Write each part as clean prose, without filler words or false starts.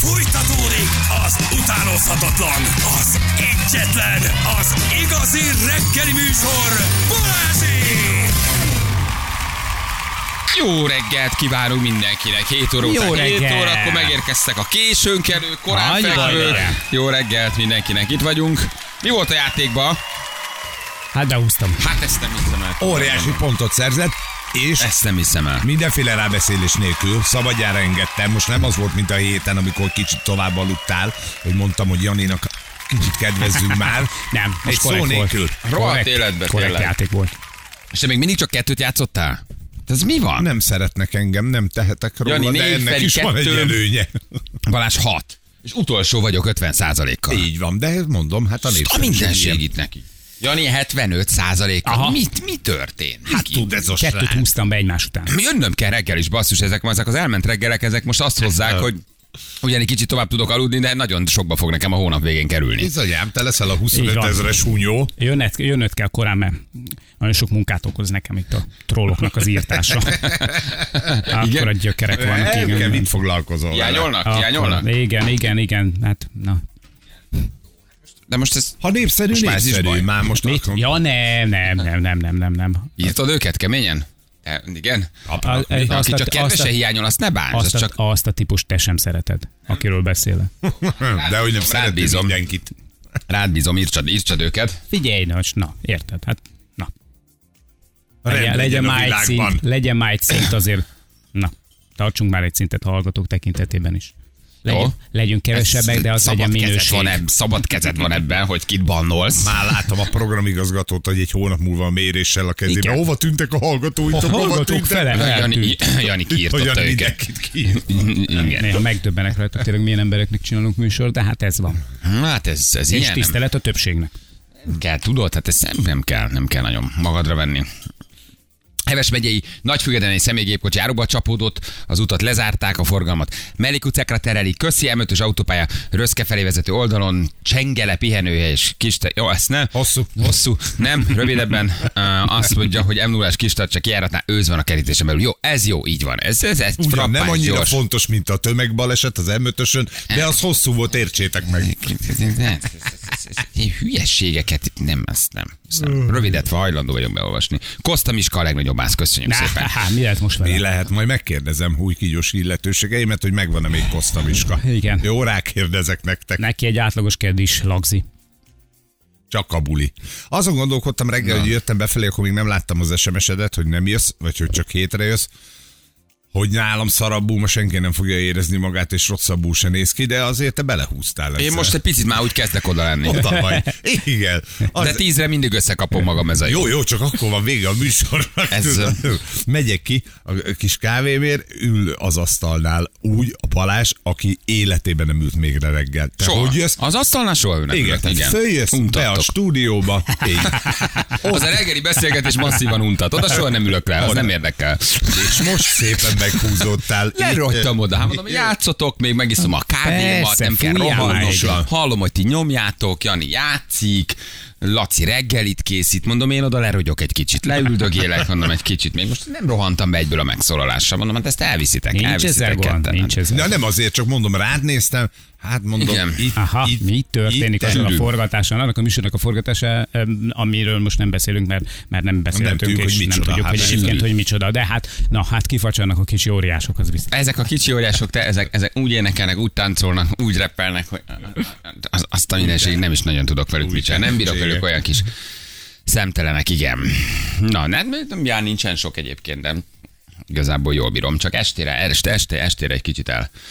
Fújtatódik az utánozhatatlan, az egyetlen, az igazi reggeli műsor, Balázsék! Jó reggelt kívánunk mindenkinek, 7 óra után, 7 órakor megérkeztek a későnkelők, korán fekvők. Jó reggelt mindenkinek, itt vagyunk. Mi volt a játékban? Hát behúztam. Hát ezt nem hiszem el. Óriási pontot szerzett, és Ezt nem hiszem el. mindenféle rábeszélés nélkül szabadjára engedtem. Most nem az volt, mint a héten, amikor kicsit tovább aludtál, hogy mondtam, hogy Janinak kicsit kedvezzünk már. Nem, Egy most szó korrekt volt. nélkül. Rohadt életbe Korrekt tényleg. játék volt. És te még mindig csak 2 játszottál? Ez mi van? Nem szeretnek engem, nem tehetek róla, Jani, de 4, ennek Feri is van egy 2. előnye. Balázs 6. És utolsó vagyok 50%-kal. Így van, de mondom, hát a A népszerűség mindenség ilyen. itt neki. Jani 75%-kal. Aha. Mi történt? Hát tud ez a Kettőt srác. húztam be egymás után. Jönnöm kell reggel is, basszus, ezek az elment reggelek, ezek most azt hozzák, hogy ugyan egy kicsit tovább tudok aludni, de nagyon sokba fog nekem a hónap végén kerülni. Bizonyám, te leszel a Így 25 van. 000-es hunyó. Jönnöd kell korán, mert nagyon sok munkát okoz nekem itt a trolloknak az írtása. Akkor a gyökerek vannak. Elke, mit foglalkozol vele? Hiányolnak? Igen. Hát, na. De most ez... Ha népszerű, Most már ez is népszerű. baj. Már most Mit? akkor... Ja, nem. Írtad őket keményen? Te, igen? Aki Azt csak a- kedvesen azt a- hiányol, azt ne bánts. Azt, Csak... azt a típust te sem szereted, akiről beszélek. De hogy nem Rád szeretem bízom. mindenkit. Rád bízom, írtsad őket. Figyelj, na, érted? Hát, na. Rend legyen a világban. Legyen már egy szint azért. Na, tartsunk már egy szintet a hallgatók tekintetében is. Jó. Legyünk kevesebbek, de az legyen minőség. Szabad kezed van ebben, hogy kit bannolsz. Már látom a programigazgatót, hogy egy hónap múlva a méréssel a kezébe. Igen. Hova tűntek a hallgatóitok? A Hova hallgatók tűntek? fele eltűnt. Jani kiírtotta Olyan őket. mindenkit kiírt. Igen. Néha megdöbbenek rajta, tényleg milyen embereknek csinálunk műsor, de hát ez van. Hát ez És ilyen. Nem tisztelet a többségnek. kell, tudod? Hát ez nem kell nagyon magadra venni. Heves megyei Nagyfügedeni személygépkocsi áruba csapódott, az utat lezárták, a forgalmat mellékutcákra terelik, Köszi M5-ös autópálya Röszke felé vezető oldalon, Csengele pihenőhely és Jó, ezt nem. Hosszú. Nem, rövidebben azt mondja, hogy M0-ás Kistarcsa kijáratnál ősz van a kerítésen belül. Jó, ez jó, így van. Ez Ugyan frappáns, nem annyira gyors. fontos, mint a tömegbaleset az M5-ösön, de az hosszú volt, értsétek meg. Hülyességeket, nem, ezt nem. Rövidet hajlandó vagyok beolvasni. Koszta Miska a legnagyobb ász, köszönjük szépen. Mi lehet most Mi vele? lehet? Majd megkérdezem új kígyós illetőségeimet, hogy megvan-e még Koszta Miska. Igen. Jó, rákérdezek nektek. Neki egy átlagos kedvis lagzi. Csak a buli. Azon gondolkodtam reggel, hogy jöttem befelé, akkor még nem láttam az SMS-edet, hogy nem jössz, vagy hogy csak hétre jössz. Hogy nálam szarabbul, ma senki nem fogja érezni magát, és rosszabbul se néz ki, de azért te belehúztál ezzel. Én most egy picit már úgy kezdek oda lenni. Oda vagy. Igen. De 10-re mindig összekapom magam ez a jó. Jó, csak akkor van vége a műsornak. Ez- Megyek ki a kis kávémért, ül az asztalnál úgy a Balázs, aki életében nem ült még reggel. Te Soha. hogy jössz? Az asztalnál soha ülnek. Igen, tehát följössz be a Untattok. stúdióba. Így. Az a reggeli beszélgetés masszívan untat. Oda soha nem ülök le, az nem érdekel. És most szépen meghúzódtál. Lerogytam oda, hát mondom, hogy játszotok, még megiszom a kávémat, Persze, nem kell fújjál rohannom. már. Hallom, hogy ti nyomjátok, Jani játszik, Laci reggelit készít, mondom, én oda lerogyok egy kicsit, leüldögélek, mondom egy kicsit, még most nem rohantam be egyből a megszólalással, mondom, hát ezt elviszitek, Nincs elviszitek ezer gond, ketten. nincs ezer. De nem azért, csak mondom, rád néztem, hát mondom, Igen. Aha, mi történik azon a sűrű. forgatáson, annak a műsornak a forgatása, amiről most nem beszélünk, mert nem beszélhetünk, tudjuk, hogy és nem micsoda, tudjuk, hát hogy sűrű. egyébként, hogy micsoda. De hát kifacsanak a kicsi óriások, az biztos. Ezek a kicsi óriások, ezek úgy énekelnek, úgy táncolnak, úgy rappelnek, hogy azt a mindenségig nem is nagyon tudok velük mit csinálni. Nem bírok velük olyan kis szemtelenek, igen. Na, nem nincsen sok egyébként, de igazából jól bírom. Csak estére egy kicsit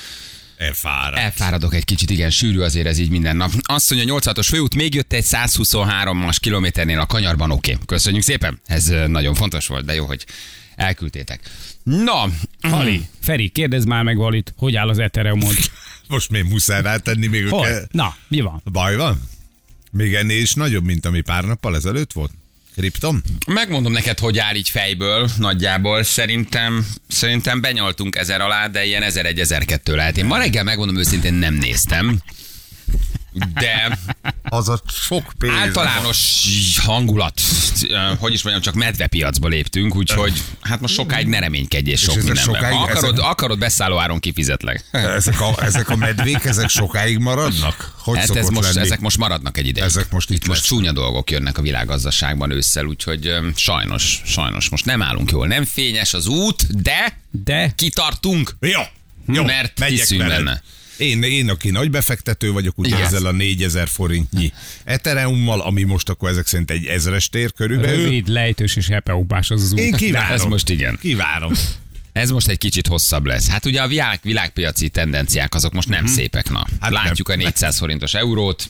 elfáradok egy kicsit, igen, sűrű azért ez így minden nap. Azt mondja, 86-os főút, még jött egy 123-as kilométernél a kanyarban, oké. Köszönjük szépen, ez nagyon fontos volt, de jó, hogy elküldtétek. Na, Feri, kérdezd már meg Valit, hogy áll az Ethereumod? most még muszáj rátenni, még Hol? kell. Na, mi van? Baj van? Még ennél is nagyobb, mint ami pár nappal ezelőtt volt? Kripton? megmondom neked, hogy áll így fejből, nagyjából. Szerintem benyaltunk 1000 alá, de ilyen 1001-1002 lehet. Én ma reggel megmondom őszintén nem néztem. De az a sok pénz. Általános hangulat, hogy is mondjam, csak medvepiacba léptünk, úgyhogy hát most sokáig ne reménykedjél sok mindenben. Ha akarod, beszállóáron kifizetlek. Ezek a medvék, ezek sokáig maradnak? Hogy Hát ezek most maradnak egy ideig. Ezek most itt most csúnya dolgok jönnek a világgazdaságban ősszel, úgyhogy sajnos most nem állunk jól. Nem fényes az út, de kitartunk. Jó, mert hiszünk benne. Én, aki nagy befektető vagyok, ugye ezzel a 4000 forintnyi Ethereummal, ami most akkor ezek szerint egy 1000-es tér körülbelül. Rövid, lejtős és hepeupás az út. Én kívánom. Ez most igen. Kívánom. Ez most egy kicsit hosszabb lesz. Hát ugye a világpiaci tendenciák azok most nem szépek, na. Hát látjuk nem. a 400 forintos eurót,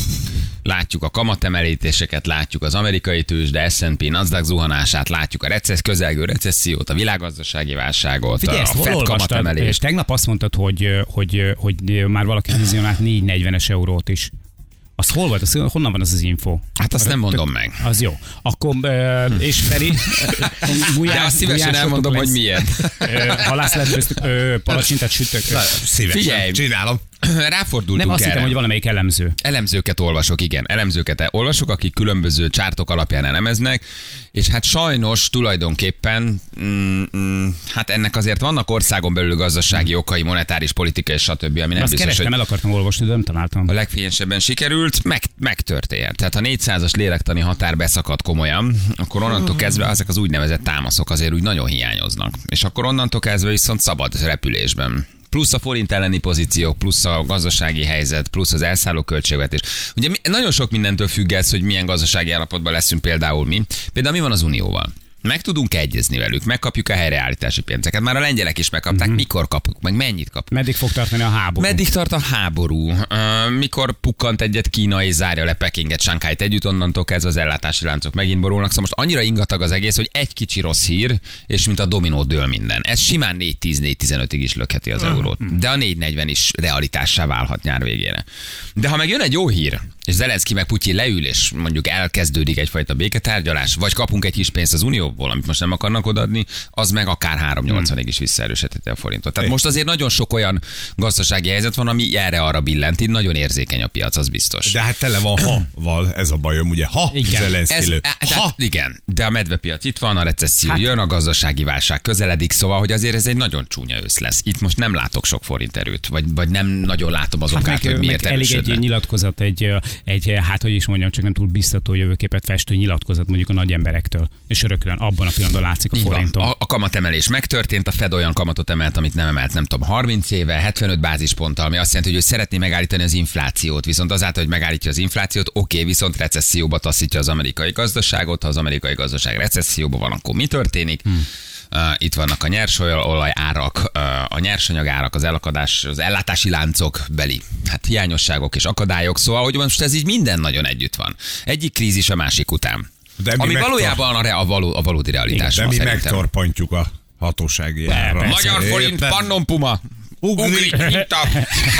látjuk a kamatemelítéseket, látjuk az amerikai tőzs, de S&P, Nasdaq zuhanását, látjuk a közelgő recessziót, a világgazdasági válságot, Figyelj, a Fed kamatemelést. Tegnap azt mondtad, hogy már valaki vizionált 440-es eurót is. Az hol volt? Honnan van az info? Hát azt nem mondom meg. Az jó. Akkor, és Feri? De azt szívesen elmondom, hogy miért. Halászletbőztük, palacsintát sütök. Szívesen. Figyelj. Csinálom. Ráfordultunk Nem, azt erre. hittem, hogy valamelyik elemző. Elemzőket olvasok, igen. Elemzőket olvasok, akik különböző csártok alapján elemeznek, és hát sajnos tulajdonképpen hát ennek azért vannak országon belül gazdasági okai, monetáris, politikai, stb., ami nem Azt biztos, kerestem, hogy el akartam olvasni, de nem találtam. a legfényesebben sikerült, megtörtént. Tehát ha 400-as lélektani határ beszakad komolyan, akkor onnantól kezdve ezek az úgynevezett támaszok azért úgy nagyon hiányoznak. És akkor onnantól kezdve viszont szabad repülésben. Plusz a forint elleni pozíciók, plusz a gazdasági helyzet, plusz az elszálló költségvetés. Ugye nagyon sok mindentől függ ez, hogy milyen gazdasági állapotban leszünk például mi. Például mi van az Unióval? Meg tudunk egyezni velük, megkapjuk a helyreállítási pénzeket. Már a lengyelek is megkapták, mikor kapjuk, meg mennyit kapjuk. Meddig fog tartani a háború? Meddig tart a háború? Mikor pukkant egyet Kína és zárja le Pekinget, Shanghait együtt, onnantól kezdve az ellátási láncok megint borulnak. Szóval most annyira ingatag az egész, hogy egy kicsi rossz hír, és mint a dominó dől minden. Ez simán 4-10-4-15-ig is lökheti az eurót. De a 4-40 is realitássá válhat nyár végére. De ha meg jön egy jó hír, és Zelenszky meg Putyin leül, és mondjuk elkezdődik egyfajta béketárgyalás, vagy kapunk egy kis pénzt az Unióból, amit most nem akarnak odaadni, az meg akár 3,80-ig is visszaerősítheti a forintot. Tehát most azért nagyon sok olyan gazdasági helyzet van, ami erre-arra billent, így nagyon érzékeny a piac, az biztos. De hát tele van ha-val, ez a bajom, ugye? Zelenszky lő. Igen, de a medvepiac itt van, a recesszió jön, a gazdasági válság közeledik, szóval, hogy azért ez egy nagyon csúnya ősz lesz. Itt most nem látok sok forint erőt, vagy nem nagyon látom az okát, hogy miért elég erősödne. egy nyilatkozat, hát hogy is mondjam, csak nem túl biztató jövőképet festő nyilatkozat mondjuk a nagy emberektől. És rögtön abban a pillanatban látszik a forinton. A kamatemelés megtörtént, a Fed olyan kamatot emelt, amit nem emelt, nem tudom, 30 éve, 75 bázisponttal, ami azt jelenti, hogy ő szeretné megállítani az inflációt, viszont azáltal, hogy megállítja az inflációt, viszont recesszióba taszítja az amerikai gazdaságot, ha az amerikai gazdaság recesszióban van, akkor mi történik? Itt vannak a nyersolaj árak, a nyersanyag árak, az elakadás, az ellátási láncok beli hiányosságok és akadályok, szóval, hogy most ez így minden nagyon együtt van. Egyik krízis a másik után. Ami valójában a valódi realitás. De mi megtorpantjuk a hatósági ára. Magyar forint, pannompuma. Ugrik, itt a...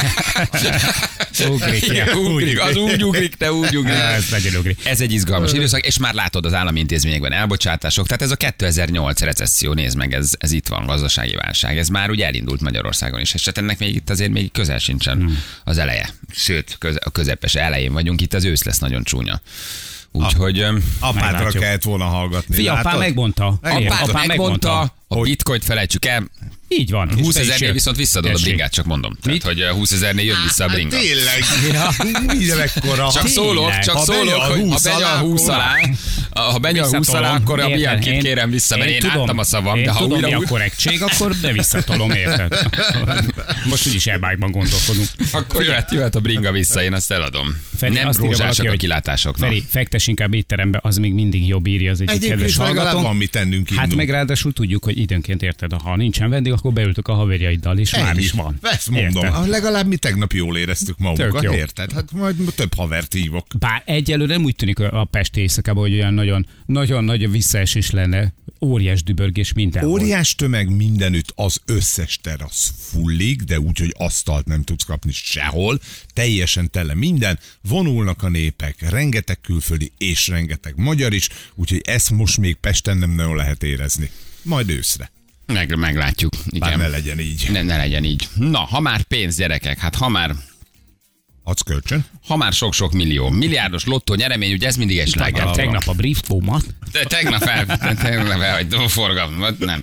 Ugrik, az úgy ugrik, te úgy ugrik. Ez egy izgalmas időszak, és már látod az állami intézményekben elbocsátások. Tehát ez a 2008 recesszió, nézd meg, ez itt van, gazdasági válság. Ez már ugye elindult Magyarországon is, és hát ennek még itt azért még közel sincsen az eleje. Sőt, a közepes elején vagyunk, itt az ősz lesz nagyon csúnya. Úgyhogy... Apádra kellett volna hallgatni. Apám megmondta. Apám megmondta. A bitcoint felejtsük el. Így van. 20 000-nél viszont visszadod a bringát, csak mondom. Tehát, hogy 20 000-nél jön vissza a bringa. Tényleg. Minden ekkora. Csak szólok, hogy ha benyal 20 alá, akkor a Biancit kérem vissza, mert én álltam a szavam. De ha tudom, mi a korrektség, akkor de visszatolom, érted? Most úgyis elbájban gondolkodunk. Akkor jöhet a bringa vissza, én azt eladom. Nem rózsásak a kilátásoknak. Feri, fektess inkább étterembe, az még mindig jobb, írja az egyik kedves hallgató. Van mit tennünk. Hát meg ráadásul tudjuk, hogy időnként érted, ha nincsen vendég, akkor beültök a haverjaiddal, és már is van. Ezt mondom, legalább mi tegnap jól éreztük magunkat, érted? Hát majd több havert hívok. Bár egyelőre nem úgy tűnik a pesti éjszakában, hogy olyan nagyon nagy visszaesés lenne, óriás dübörgés mindenhol. Óriás tömeg mindenütt, az összes terasz fullik, de úgy, hogy asztalt nem tudsz kapni sehol, teljesen tele minden, vonulnak a népek, rengeteg külföldi és rengeteg magyar is, úgyhogy ezt most még Pesten nem nagyon lehet érezni. Majd őszre. Meglátjuk. Igen. Bár ne legyen így. Ne legyen így. Na, ha már pénz, gyerekek, hát ha már Adsz kölcsön? Ha már sok-sok millió. Milliárdos lottó nyeremény, ugye ez mindig egy sláger. Tegnap a briefbómat. Tegnap elhagytam forgalmat, nem.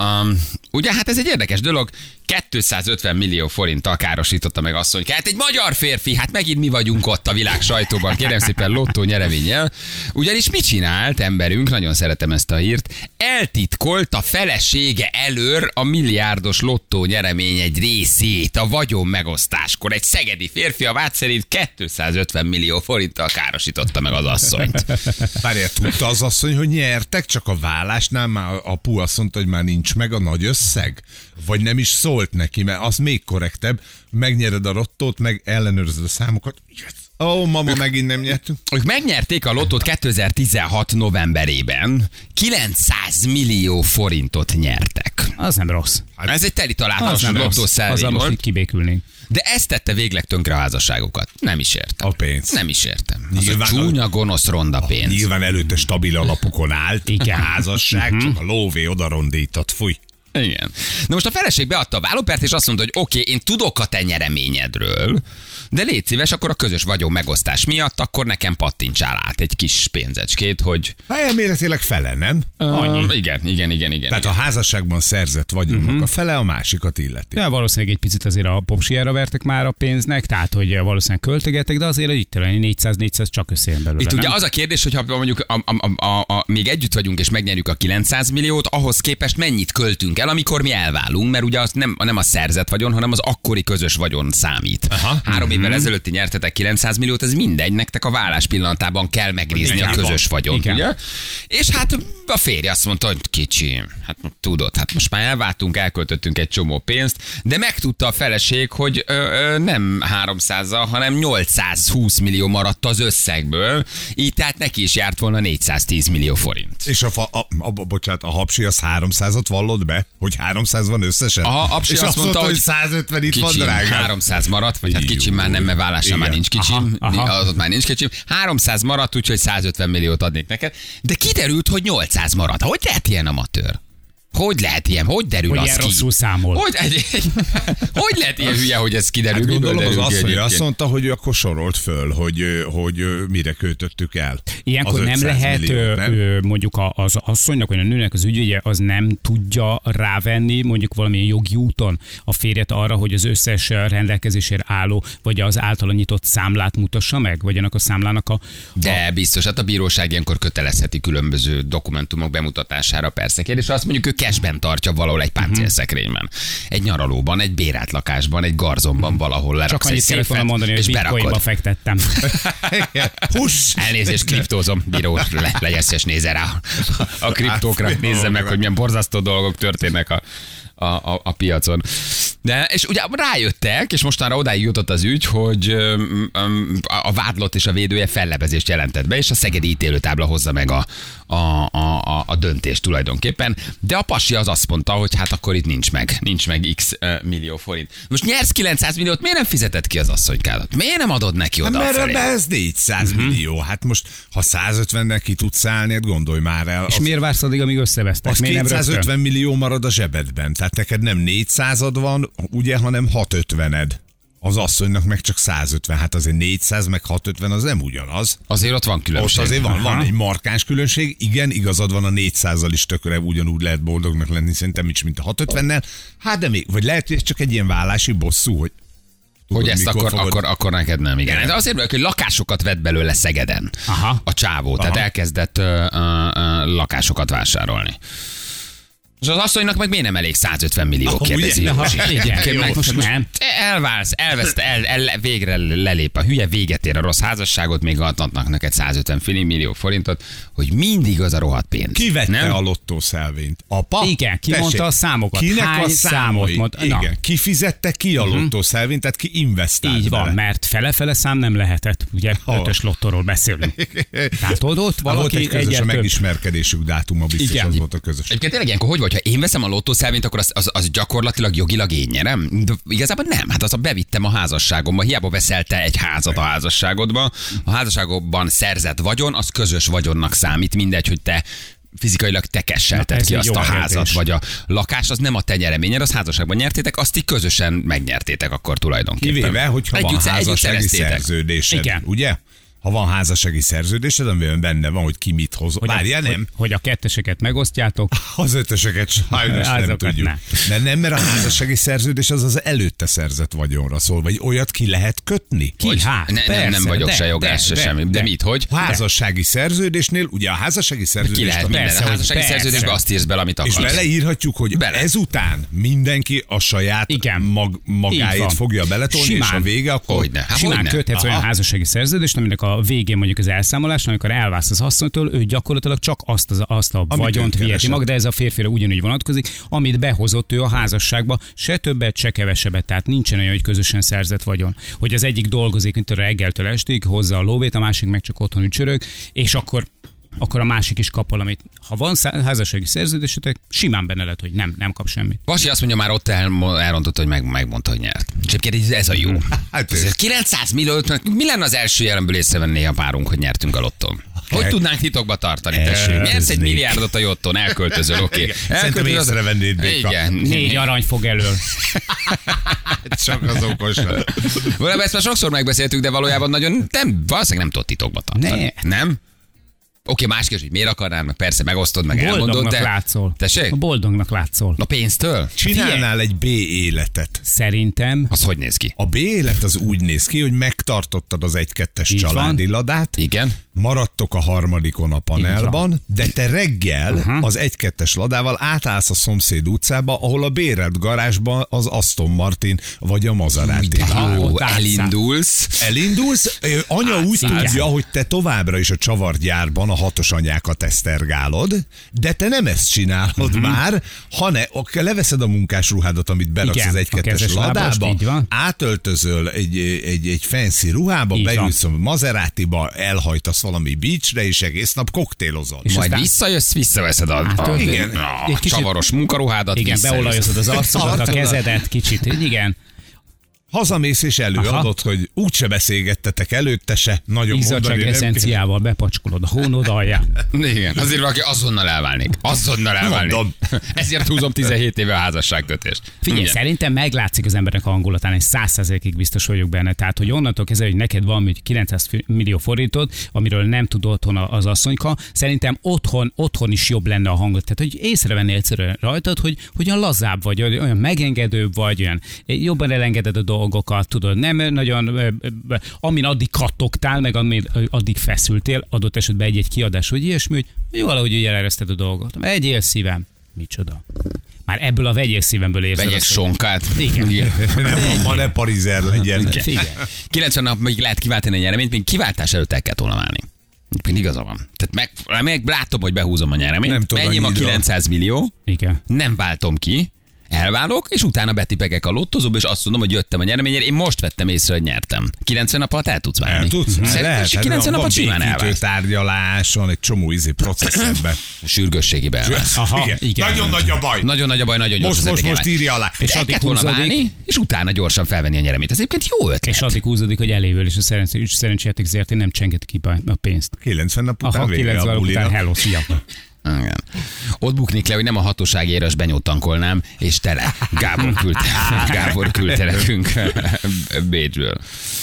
Ugye hát ez egy érdekes dolog. 250 millió forinttal károsította meg asszonykát. Egy magyar férfi, hát megint mi vagyunk ott a világ sajtóban, kérem szépen lottó nyereménnyel. Ugyanis mit csinált emberünk, nagyon szeretem ezt a hírt, eltitkolt a felesége elől a milliárdos lottó nyeremény egy részét a vagyon megosztáskor. Egy szegedi férfi a vád szerint 250 millió forinttal károsította meg az asszonyt. Várjál, tudta az asszony, hogy nyertek, csak a vállásnál már apu azt mondta, hogy már nincs meg a nagy összeg? Vagy nem is szólt neki, mert az még korrektebb, megnyered a lottót, meg ellenőrzöd a számokat. Mama, megint nem nyertünk. Ők megnyerték a lottót 2016 novemberében, 900 millió forintot nyertek. Az nem rossz. Ez egy teli találatos lottószervény Azzal most volt. így kibékülnénk. De ez tette végleg tönkre a házasságokat. Nem is értem. A pénz. Nem is értem. Az a Nyilván csúnya, gonosz, ronda pénz. Nyilván előtte stabil alapokon állt, Igen. a házasság, csak a lóvé odarondított, fúj. Igen. Na most a feleség beadta a vállópert, és azt mondta, hogy oké, én tudok a te nyereményedről, de légy szíves, akkor a közös vagyon megosztás miatt, akkor nekem pattintsál át egy kis pénzecskét, hogy... Hát elméletileg fele, nem? Annyi. Igen. Tehát a házasságban szerzett vagyonnak a fele a másikat illeti. Ja, valószínűleg egy picit azért a popsiára vertek már a pénznek, tehát hogy valószínűleg költögetek, de azért itt 400-400 csak összejön belőle. Itt nem? ugye az a kérdés, hogy ha mondjuk még együtt vagyunk és megnyerjük a 900 milliót, ahhoz képest mennyit költünk el, amikor mi elválunk, mert ugye az nem a szerzett vagyon, hanem az akkori közös vagyon számít. Aha. 3 évvel ezelőtti nyertetek 900 milliót, ez mindegy, nektek a vállás pillanatában kell megnézni a közös vagyont, ugye? És hát a férj azt mondta, hogy kicsi, hát tudod, hát most már elváltunk, elköltöttünk egy csomó pénzt, de megtudta a feleség, hogy nem 300-zal, hanem 820 millió maradt az összegből, így tehát neki is járt volna 410 millió forint. És bocsánat, a hapsi az 300-at vallott be, hogy 300 van összesen? A hapsi és azt mondta, hogy 150 itt van, kicsim, drágám. 300 maradt, vagy hát kicsim már nem, mert vállásra már nincs kicsim, az ott már nincs kicsim. 300 maradt, úgyhogy 150 milliót adnék neked, de kiderült, hogy 800 maradt. Hogy lehet ilyen amatőr? Hogy lehet ilyen? Hogy derül hogy az ilyen ki? rosszul számol. Hogy lehet ilyen hülye, hogy ez kiderül? Hát Miből gondolom az derül ki asszony azt egyébként? mondta, hogy ő akkor sorolt föl, hogy mire költöttük el. Ilyenkor Az nem 500 lehet milliót, nem? mondjuk az asszonynak, vagy a nőnek az ügyvédje az nem tudja rávenni mondjuk valamilyen jogi úton a férjet arra, hogy az összes rendelkezésére álló, vagy az általa nyitott számlát mutassa meg, vagy annak a számlának a... De biztos, hát a bíróság ilyenkor kötelezheti különböző dokumentumok bemutatására, persze. Kérdés, azt mondjuk ő cashben tartja valahol egy páncélszekrényben, egy nyaralóban, egy bérelt lakásban, egy garzonban valahol leraksz Csak egy annyit kellett volna széfet, mondani, és hogy bitcoinba berakod. fektettem. Huss! Elnézést, kriptózom, bíró, legyen szíves, nézze rá a kriptókra, nézze meg, hogy milyen borzasztó dolgok történnek a piacon. De, és ugye rájöttek, és mostanra odáig jutott az ügy, hogy a vádlott és a védője fellebezést jelentett be, és a szegedi ítélőtábla hozza meg a döntést tulajdonképpen. De a pasi az azt mondta, hogy hát akkor itt nincs meg x millió forint. Most nyersz 900 milliót, miért nem fizetett ki az asszonykádat? Miért nem adod neki oda Mert felé? ez 400 millió. Hát most, ha 150-nel ki tudsz állni, hát gondolj már el. És miért vársz addig, amíg összevesztek? Az Miért nem 250 rögtön? millió marad a zsebedben. Tehát neked nem 400-ad van, ugye, hanem 650-ed. Az asszonynak meg csak 150. Hát azért 400 meg 650 az nem ugyanaz. Azért ott van Ott különbség. azért van egy markáns különbség. Igen, igazad van, a 400-al is tökre ugyanúgy lehet boldognak lenni, szerintem is, mint a 650-nel. Hát de még, vagy lehet, hogy ez csak egy ilyen vállási bosszú, hogy Hogy ezt mikor fogod- akkor neked nem, igen. De azért mert, hogy lakásokat vett belőle Szegeden. Aha. A csávó, tehát elkezdett lakásokat vásárolni. És az asszonynak meg miért nem elég 150 millió, kérdezi ugye? Józsi. Egyébként Jó, meg most nem. elválsz, végre lelép a hülye, véget ér a rossz házasságot, még adnak neked 150 millió forintot, hogy mindig az a rohadt pénz. Ki vette nem? a lottószelvényt? Apa? Igen, ki mondta a számokat? Kinek Hány a számot számai? mond- Na. Igen, ki fizette ki a lottószelvényt, tehát ki investált Így van, bele. mert fele-fele szám nem lehetett. Ugye 5-ös lottóról beszélünk. Tehát ott Volt valaki egy közös, a egyet több. megismerkedésük dátuma, biztos Igen. az volt a közös. Egyébként tényleg ilyenkor hogy vagy, ha én veszem a lottószelvényt, akkor az gyakorlatilag jogilag én nyerem? De igazából nem, hát az a bevittem a házasságomba, hiába veszel te egy házat a házasságodba. A házasságodban szerzett vagyon, az közös vagyonnak számít, mindegy, hogy te fizikailag te kesselted ez ki egy azt jó a házat, kérdés. vagy a lakást, az nem a te nyereményed, az házasságban nyertétek, azt ti közösen megnyertétek akkor tulajdonképpen. Kivéve, hogyha van együtt házassági szereztétek. szerződésed, Igen. ugye? Ha van házassági szerződésed, amiben benne van, hogy ki mit hoz. Várjál, nem? Hogy a ketteseket megosztjátok. Az ötöseket sajnos nem Azokat tudjuk. ne. De nem, mert a házassági szerződés az előtte szerzett vagyonra szól, vagy olyat ki lehet kötni. Ki? Hát, Nem persze, vagyok de, se jogász, se semmi. De mit, hogy? A házassági szerződésnél, ugye a házassági Ki szerződés lehet minden. persze, A hogy házassági persze. szerződésbe azt írsz bele, amit és akarsz. beleírhatjuk, hogy Bele. ezután mindenki a saját Igen. Így magáét van. fogja beletolni, és Simán. a vége akkor... Hogyne. Hát Simán hogyne. köthetsz olyan Aha. házassági szerződést, aminek a végén mondjuk az elszámolás, amikor elválsz az asszonytól, ő gyakorlatilag csak azt a vagyont ő viheti keresett. maga, de ez a férfire ugyanúgy vonatkozik, amit behozott ő a házasságba, se többet, se kevesebbet, tehát nincsen olyan, hogy közösen szerzett vagyon. Hogy az egyik dolgozik, mint a reggeltől estig, hozza a lóvét, a másik meg csak otthon ücsörög, és akkor a másik is kap valamit. Ha van házassági szerződésetek, simán benne lehet, hogy nem kap semmit. Vasi azt mondja, már ott elrontott, hogy megmondta, hogy nyert. És egyébként ez a jó. Hát Ez 900 millió, mi lenne az első jelenből észrevenné a párunk, hogy nyertünk a lottón? Hogy tudnánk titokba tartani? Tessék, nyersz egy milliárdot a jotton, elköltözöl, oké. Igen. Szerintem észrevennéd, Béka. Igen. 4 arany fog elől. Csak az okos. Valami ezt már sokszor megbeszéltük, de valójában nagyon valószínűleg nem tudod titokba tartani. Nem? Oké, más kérdés, hogy miért akarnál, meg persze megosztod, meg elmondod, Boldognak de... látszol. Tessék? Boldognak látszol. A pénztől? Csinálnál egy B életet. Szerintem Az hogy néz ki? A B élet az úgy néz ki, hogy megtartottad az 1-2-es Így családi ladát, Igen. maradtok a harmadikon a panelban, de te reggel az 1-2-es ladával átállsz a szomszéd utcába, ahol a bérelt garázsban az Aston Martin vagy a Maserati. Ó, ott átszáll. elindulsz. Elindulsz, anya úgy Igen. tudja, hogy te továbbra is a csavargyárban a 6-os anyákat esztergálod, de te nem ezt csinálod már, hanem leveszed a munkásruhádat, amit beraksz Igen, az a 1-2-es kezes lábast, így ladába, van. átöltözöl egy fancy ruhába, Így van. beülsz a Maseratiba, elhajtasz valami beachre, és egész nap koktélozol. És Majd aztán- visszajössz, visszaveszed a igen. Egy kicsit- csavaros munkaruhádat. igen, visszajössz. beolajozod az arcodat, a kezedet kicsit, igen. Hazamész és előadod, hogy úgyse beszélgettetek előtte se, nagyon Izzadság mondani nem kell. eszenciával bepacskolod a hónod alján. Igen, azért valaki azonnal elválnék. Azonnal elválnék. Mondom. Ezért húzom 17 éve a házasságkötést. Figyelj, Igen. szerintem meglátszik az emberek a hangulatán, és 100%-ig biztos vagyok benne. Tehát, hogy onnantól kezdve, hogy neked van mondjuk 900 millió forintod, amiről nem tud otthon az asszonyka, szerintem otthon is jobb lenne a hangot. Tehát, hogy észrevenni egyszerűen rajtad, hogy olyan lazább vagy, olyan megengedőbb vagy, olyan jobban elengeded a dolgokat, tudod, nem nagyon, amin addig kattogtál, meg amin addig feszültél, adott esetben egy kiadás, hogy ilyesmi, hogy jó, valahogy úgy elereszted a dolgot. Vegyél szívem. Micsoda. Már ebből a vegyél szívemből érzed. Vegyek azt, hogy- sonkát. Igen. Nem, ma ne parizer legyen. Figyelj. 90 napig lehet kiváltani a nyereményt, még kiváltás előtt el kell volna válni. Még igaza van. Tehát meg látom, hogy behúzom a nyereményt. Nem tudom, Menjem a annyira. 900 millió, Igen. nem váltom ki, elválok, és utána betipegek a lottozóba, és azt mondom, hogy jöttem a nyereményért, én most vettem észre, hogy nyertem. 90 nap alatt el tudsz válni. El tudsz? Szerintem Lehet. 90 napot simán elválsz. tárgyalás, van egy csomó processz ebben. Sürgősségibe elválsz. Aha, igen. Nagyon nagy a baj. Nagyon nagy a baj, nagyon gyors Most írja alá. És el addig kellett volna húzódik. válni, és utána gyorsan felvenni a nyereményt. Ez egyébként jó ötlet. És addig húzódik, hogy elévül, és a szerencséjáték ZRT nem csenget ki a pénzt. 90 nap után Aha, vége 90 a után bulinak. hello, szia. Igen. Ott buknék le, hogy nem a hatósági éres benyót tankolnám, és tele. Gábor küldte nekünk Bécsből.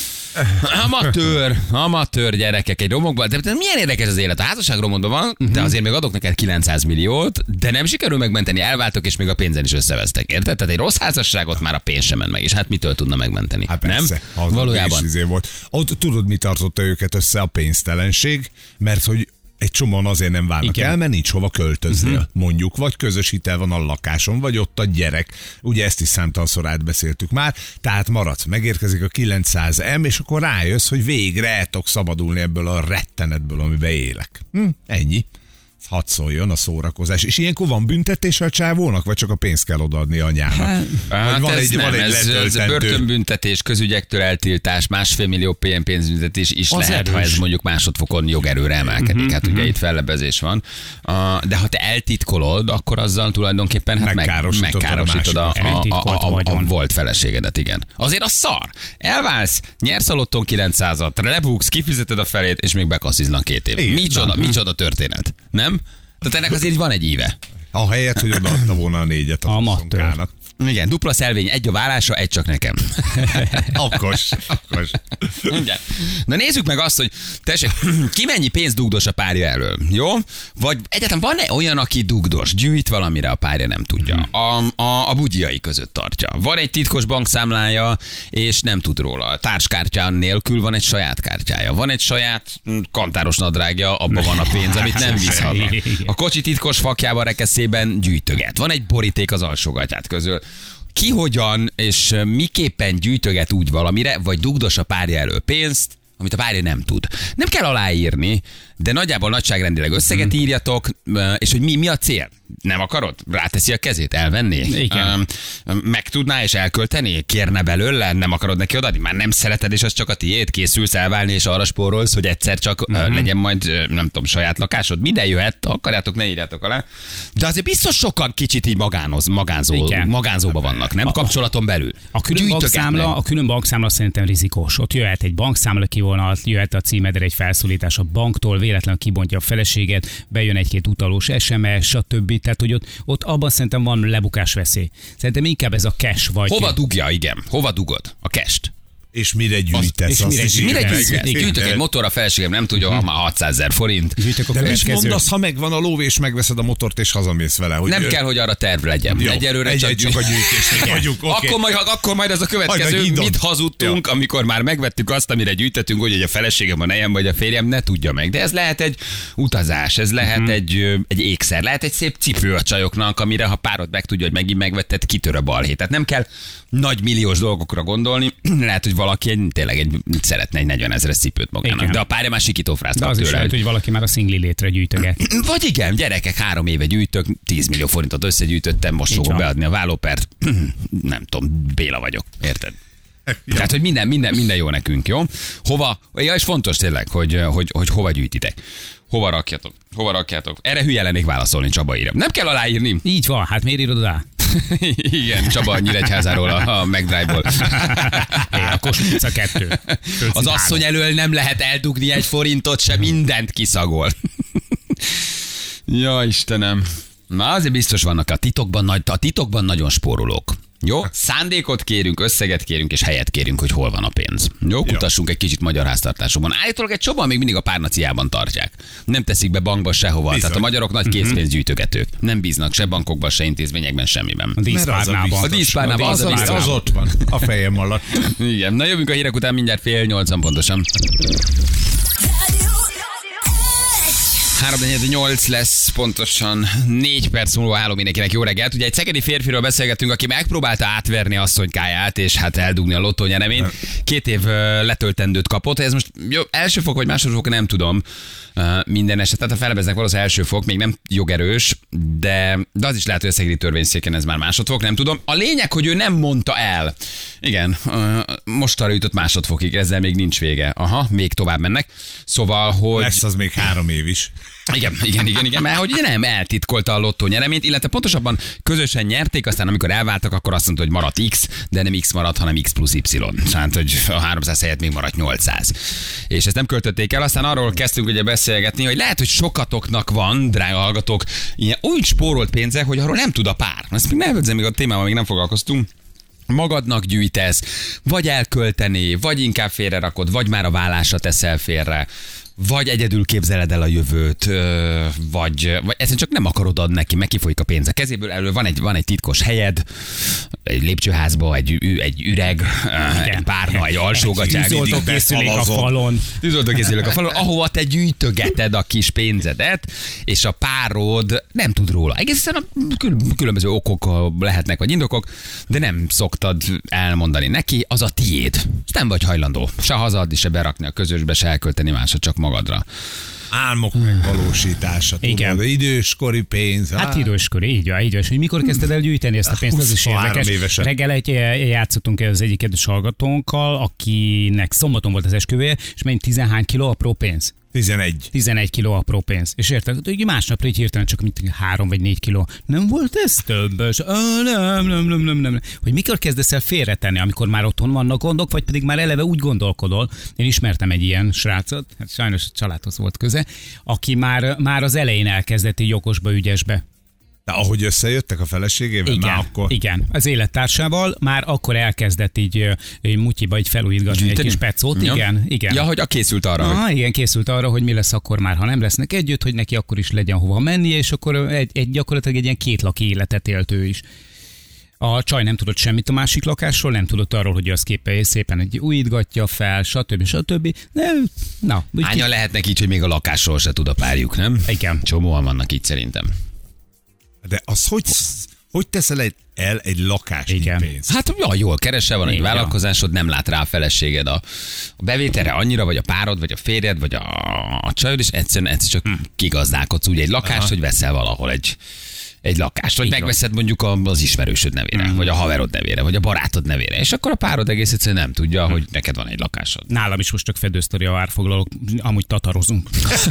Amatőr gyerekek egy romokban. De milyen érdekes az élet. A házasság romokban van, de azért még adok neked 900 milliót, de nem sikerül megmenteni, elváltok, és még a pénzen is összevesztek. Érted? Tehát egy rossz házasságot már a pénz sem ment meg, és hát mitől tudna megmenteni? Hát nem? persze, az Valójában. is volt. Ott tudod, mi tartotta őket össze? A pénztelenség, mert hogy egy csomóan azért nem válnak Igen. el, mert nincs hova költöznél. Mondjuk, vagy közös hitel van a lakáson, vagy ott a gyerek. Ugye ezt is számtalanszor átbeszéltük már. Tehát maradsz, megérkezik a 900M, és akkor rájössz, hogy végre el tudok szabadulni ebből a rettenetből, amiben élek. Ennyi. Hadd szóljon a szórakozás. És ilyenkor van büntetése a csávónak, vagy csak a pénzt kell odaadni anyának? Hát Vagy ez ez letöltendő? börtönbüntetés, közügyektől eltiltás, 1,5 millió pénzbüntetés is Az lehet, ha erős. ez mondjuk másodfokon jogerőre emelkedik. Hát ugye itt fellebezés van. De ha te eltitkolod, akkor azzal tulajdonképpen hát Megkárosítod a másikat. Eltitkolt a vagyon. volt feleségedet, igen. Azért a szar. Elválsz, nyersz a lotton 900-at, lebuksz, kifizeted a felét, és még bekassziznak 2 év. Igen. Micsoda történet. Nem? Tehát ennek azért van egy íve. Ahelyett, hogy odaadta volna a 4-et a Amatőr. szonkának. Igen, dupla szelvény, egy a vállásra, egy csak nekem. Okos. Igen. Na nézzük meg azt, hogy tessék, ki mennyi pénzt dugdos a párja elől, jó? Vagy egyáltalán van-e olyan, aki dugdos, gyűjt valamire, a párja nem tudja. A bugyjai között tartja. Van egy titkos bankszámlája, és nem tud róla. Társkártya nélkül van egy saját kártyája. Van egy saját kantáros nadrágja, abban van a pénz, amit nem visz haza. A kocsi titkos fakjában, rekeszében gyűjtöget. Van egy boríték az alsógatját közül. Ki hogyan és miképpen gyűjtöget úgy valamire, vagy dugdos a párja elől pénzt, amit a párja nem tud. Nem kell aláírni, de nagyjából nagyságrendileg összeget írjatok, és hogy mi a cél. Nem akarod? Ráteszi a kezét, elvenni? Igen. Megtudná és elkölteni? Kérne belőle? Nem akarod neki odaadni? Már nem szereted, és az csak a tiéd? Készülsz elválni, és arra spórolsz, hogy egyszer csak legyen majd, nem tudom, saját lakásod? Minden jöhet, akarjátok, ne írjátok alá. De azért biztos sokan kicsit így magánzóba vannak, nem? Kapcsolaton belül. A külön bankszámla szerintem rizikós. Ott jöhet egy bankszámla, jöhet a címedre egy felszólítás a banktól, véletlenül kibontja a feleséget, bejön egy-két utalós SMS, stb. Tehát, hogy ott abban szerintem van lebukás veszély. Szerintem inkább ez a cash vagy. Hova dugja, igen? Hova dugod a cash-t? És mire gyűjtesz? Mire gyűjtesz? Gyűjtök egy motor, a feleségem nem tudja, ha már 600 000 forint. De mit mondasz, ha megvan a lóvé, és megveszed a motort, és hazamész vele? Hogy nem kell, hogy arra terv legyen. Jó, egyelőre csak a gyűjtésnél vagyunk. Okay. Akkor majd az a következő, mit hazudtunk, amikor már megvettük azt, amire gyűjtöttünk, hogy a feleségem, a nejem vagy a férjem ne tudja meg. De ez lehet egy utazás, ez lehet egy ékszer, lehet egy szép cipő a csajoknak, amire ha párod meg tudja, hogy megint megvetted, kitör a balhé. Tehát nem kell nagy milliós dolgokra gondolni. Lehet, hogy valaki tényleg szeretne egy 40 000-es cipőt magának. Igen. De a párja már sikítófrászt kap tőle. Az is lehet, hogy valaki már a szingli létre gyűjtöget. Vagy igen, gyerekek, 3 éve gyűjtök, 10 millió forintot összegyűjtöttem, most fogok beadni a vállópert. Nem tudom, Béla vagyok, érted? Ja. Tehát, hogy minden jó nekünk, jó? Hova, ja, és fontos tényleg, hogy hova gyűjtitek. Hova rakjátok? Erre hülye lennék válaszolni, Csaba írja. Nem kell aláírni. Így van, hát miért írod rá? Igen, Csaba Nyíregyházáról a McDrive-ból. A Kossuth utca 2. Az asszony elől nem lehet eldugni 1 forintot se, mindent kiszagol. Ja, Istenem. Na, azért biztos vannak a titokban nagyon spórolók. Jó? Szándékot kérünk, összeget kérünk, és helyet kérünk, hogy hol van a pénz. Jó? Kutassunk egy kicsit magyar háztartásokban. Állítólag egy csomóan még mindig a párnaciában tartják. Nem teszik be bankba sehova. Bizony. Tehát a magyarok nagy készpénzgyűjtögetők. Nem bíznak se bankokban, se intézményekben, semmiben. A díszpárnában. Az ott van, a fejem alatt. Igen. Na jövünk a hírek után mindjárt 7:30 pontosan. 3:48 lesz pontosan, 4 perc múlva álló mindenkinek jó reggelt. Ugye egy szegedi férfiről beszélgettünk, aki megpróbálta átverni asszonykáját, és hát eldugni a lottónyereményt. 2 év letöltendőt kapott. Ez most jó, első fok vagy másodfok, nem tudom. Minden eset, tehát a felebeznek valószínűleg első fok, még nem jogerős, de az is lehet, hogy a szegedi törvényszéken ez már másodfok, nem tudom. A lényeg, hogy ő nem mondta el. Igen, most arra jutott másodfokig, ezzel még nincs vége. Aha, még tovább mennek. Szóval, hogy... Lesz az még 3 év is. Igen, mert hogy nem eltitkolta a lottó nyereményt, illetve pontosabban közösen nyerték, aztán amikor elváltak, akkor azt mondta, hogy maradt X, de nem X maradt, hanem X plusz Y. Tehát, hogy a 300 helyett még maradt 800. És ezt nem költötték el, aztán arról kezdtünk ugye beszélgetni, hogy lehet, hogy sokatoknak van, drága hallgatók, ilyen úgy spórolt pénze, hogy arról nem tud a pár. Ezt még nem, még a témával még nem foglalkoztunk. Magadnak gyűjtesz, vagy elkölteni, vagy inkább félrerakod, vagy már a vállásra teszel félre, vagy egyedül képzeled el a jövőt, vagy egyszerűen csak nem akarod adni neki, meg kifolyik a pénz a kezéből, elő van egy titkos helyed, egy lépcsőházba, egy üreg, egy párna, egy alsógatyák. Tűzoltókészülék a falon. Tűzoltókészülék a falon, ahova te gyűjtögeted a kis pénzedet, és a párod nem tud róla. Egészen különböző okok lehetnek, vagy indokok, de nem szoktad elmondani neki, az a tiéd. Nem vagy hajlandó se hazadni, se berakni a közösbe, se elkölteni másod, csak magadra. Álmok megvalósítása. Igen. Időskori pénz. Hát időskori, így van. És hogy mikor kezdted el gyűjteni ezt a pénzt, az is érdekes. Évesen. Reggel játszottunk az egyik kedves hallgatónkkal, akinek szombaton volt az esküvője, és mennyi 10 kiló apró pénz. 11 kiló apró pénz. És érted, hogy másnapra így hirtelen csak 3 vagy 4 kiló. Nem volt ez több? És, nem. Hogy mikor kezdesz el félretenni, amikor már otthon vannak gondok, vagy pedig már eleve úgy gondolkodol. Én ismertem egy ilyen srácot, hát sajnos a családhoz volt köze, aki már az elején elkezdett így okosba, ügyesbe. De ahogy összejöttek a feleségével, már akkor... Igen, az élettársával már akkor elkezdett így mutyiba így felújítgatni egy kis pecót. Ja. Igen. Ja, hogy készült arra, Igen, készült arra, hogy mi lesz akkor már, ha nem lesznek együtt, hogy neki akkor is legyen hova menni, és akkor gyakorlatilag egy ilyen kétlaki életet élt ő is. A csaj nem tudott semmit a másik lakásról, nem tudott arról, hogy az képe szépen egy újítgatja fel, stb. Hányan lehetnek így, hogy még a lakásról se tud a párjuk, nem? Igen. Csomóan vannak így szerintem. De az hogy teszel el egy lakásnyi pénzt? Hát jól keresel, van egy vállalkozásod, nem lát rá a feleséged a bevételre annyira, vagy a párod, vagy a férjed, vagy a csajod, és egyszerűen csak kigazdálkodsz úgy egy lakást, hogy veszel valahol egy lakást, vagy megveszed mondjuk az ismerősöd nevére, vagy a haverod nevére, vagy a barátod nevére, és akkor a párod egész egyszerűen nem tudja, hogy neked van egy lakásod. Nálam is most csak fedősztori a árfoglalók, amúgy tatarozunk.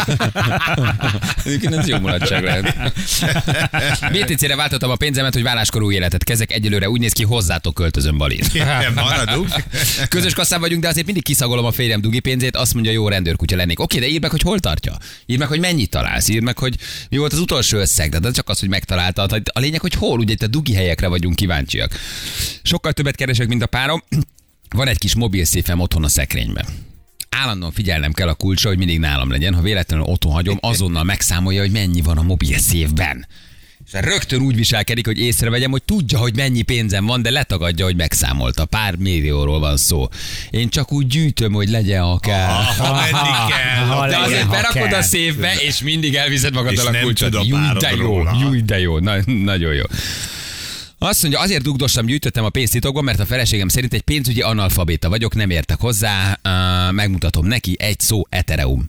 Ez jó mulatság lehet. BTC-re váltottam a pénzemet, hogy válláskorú életet kezdek, egyelőre úgy néz ki, hozzátok költözöm, Balin. Maradunk. Közös kasszán vagyunk, de azért mindig kiszagolom a férjem dugi pénzét, azt mondja, jó rendőrkutya lennék. Oké, de írd meg, hogy hol tartja. Írd meg, hogy mennyit találsz. Írd meg, hogy mi volt az utolsó összeg, de csak az, hogy megtaláltad. A lényeg, hogy hol, ugye itt a dugi helyekre vagyunk kíváncsiak. Sokkal többet keresek, mint a párom. Van egy kis mobilszéfem otthon a szekrényben. Állandóan figyelnem kell a kulcsra, hogy mindig nálam legyen. Ha véletlenül otthon hagyom, azonnal megszámolja, hogy mennyi van a mobilszéfben. És rögtön úgy viselkedik, hogy észrevegyem, hogy tudja, hogy mennyi pénzem van, de letagadja, hogy megszámolta. Pár millióról van szó. Én csak úgy gyűjtöm, hogy legyen, ha kell. De azért berakod a széfbe, és mindig elviszed magaddal a kulcsot. Júj, de jó. Nagyon jó. Azt mondja, azért dugdossam, gyűjtöttem a pénzt titokban, mert a feleségem szerint egy pénzügyi analfabéta vagyok, nem értek hozzá, megmutatom neki, egy szó, etereum.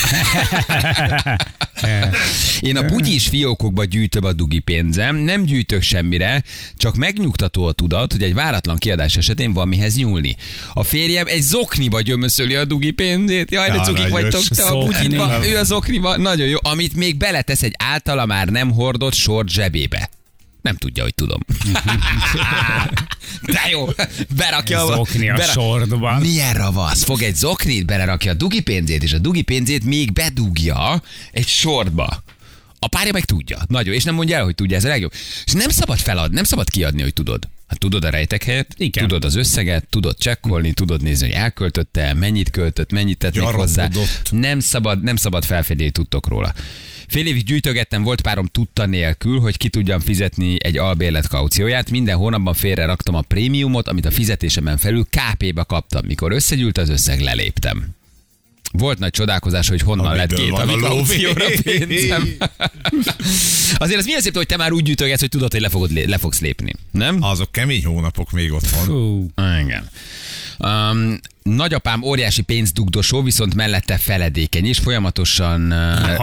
Én a bugyis fiókokba gyűjtöm a dugi pénzem, nem gyűjtök semmire, csak megnyugtató a tudat, hogy egy váratlan kiadás esetén van mihez nyúlni. A férjem egy zokniba gyömöszöli a dugi pénzét. Jaj, de cukik vagytok, te a bugyitba, ő a zokniba, nagyon jó, amit még beletesz egy általa már nem hordott sort zsebébe. Nem tudja, hogy tudom. De jó, berakja zokni a sortban. Milyen ravasz. Fog egy zoknit, belerakja a dugi pénzét, és a dugi pénzét még bedugja egy sortba. A párja meg tudja. Nagyon, és nem mondja el, hogy tudja, ez a legjobb. És nem szabad feladni, nem szabad kiadni, hogy tudod. Hát tudod a rejtek helyet, tudod az összeget, tudod csekkolni, tudod nézni, hogy elköltötte, mennyit költött, mennyit tett még hozzá. Nem szabad felfedni, tudtok róla. Fél évig gyűjtögettem, volt párom tudta nélkül, hogy ki tudjam fizetni egy albérlet kaucióját. Minden hónapban félre raktam a prémiumot, amit a fizetésemen felül KP-be kaptam. Mikor összegyűlt az összeg, leléptem. Volt nagy csodálkozás, hogy honnan lett két havi kaucióra pénzem. Azért az milyen szép, hogy te már úgy gyűjtögetsz, hogy tudod, hogy le fogsz lépni. Nem? Azok kemény hónapok még otthon. Igen. Nagyapám óriási pénzdugdosó, viszont mellette feledékeny is, folyamatosan